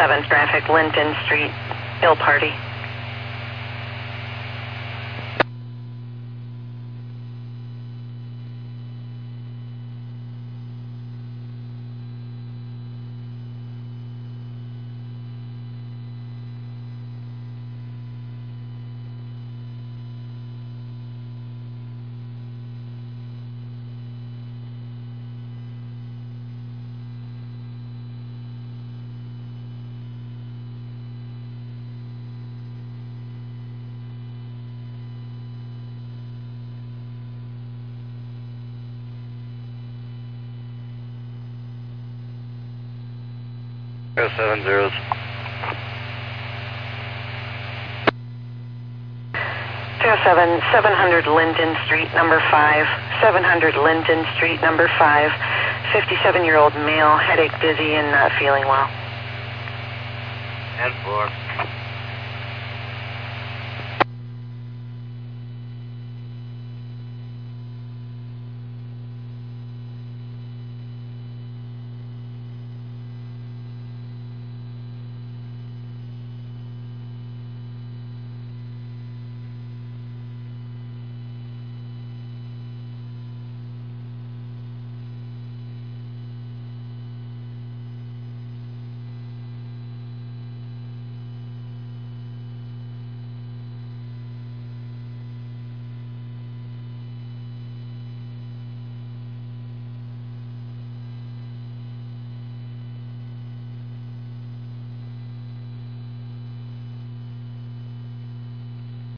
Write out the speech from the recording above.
07 traffic, Linton Street, Hill Party. Go 7 zeros. 07, 700 Linden Street, number 5. 700 Linden Street, number 5. 57-year-old male, headache, dizzy, and not feeling well. And 4.